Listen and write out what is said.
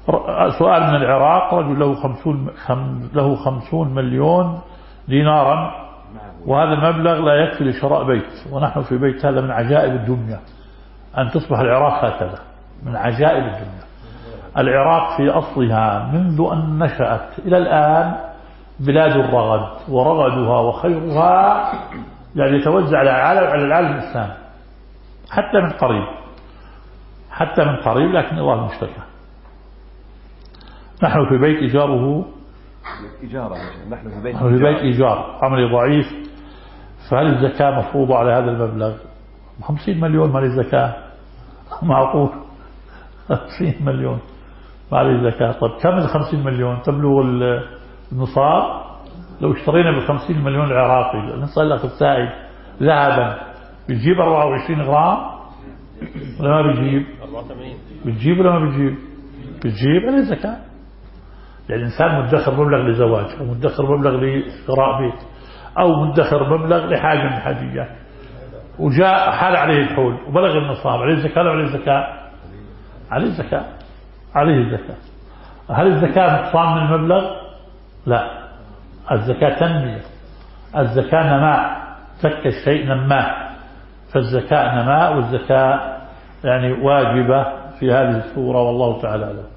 سؤال من العراق، رجل له 50 مليون دينارا، وهذا المبلغ لا يكفي لشراء بيت، ونحن في بيت. هذا من عجائب الدنيا أن تصبح العراق هكذا، من عجائب الدنيا. العراق في أصلها منذ أن نشأت إلى الآن بلاد الرغد، ورغدها وخيرها يعني يتوزع على العالم الإسلامي حتى من قريب، لكن الله المشتكى. نحن في بيت إيجاره نحن في بيت إيجار عملي ضعيف. فهل الزكاة مفروضة على هذا المبلغ؟ 50 مليون ما لي زكاة؟ معقول 50 مليون ما لي زكاة؟ طب كم 50 مليون تبلغ النصاب؟ لو اشترينا ب50 مليون العراقي، نسأل الأخ السائل، ذهبا بتجيب 24 غرام ولا ما بتجيب؟ بتجيب ولا ما بتجيب؟ بتجيب على الزكاة. يعني الإنسان مدخر مبلغ لزواج، أو مدخر مبلغ لشراء بيت، أو مدخر مبلغ لحاجة من الحاجيات، وجاء حال عليه الحول وبلغ النصاب، عليه الزكاة ولا عليه الزكاة؟ عليه الزكاة، عليه الزكاة. هل الزكاة نقصان من المبلغ؟ لا، الزكاة تنمية، الزكاة نماء، زكى الشيء نماه، فالزكاة نماء، والزكاة يعني واجبة في هذه الصورة، والله تعالى أعلم.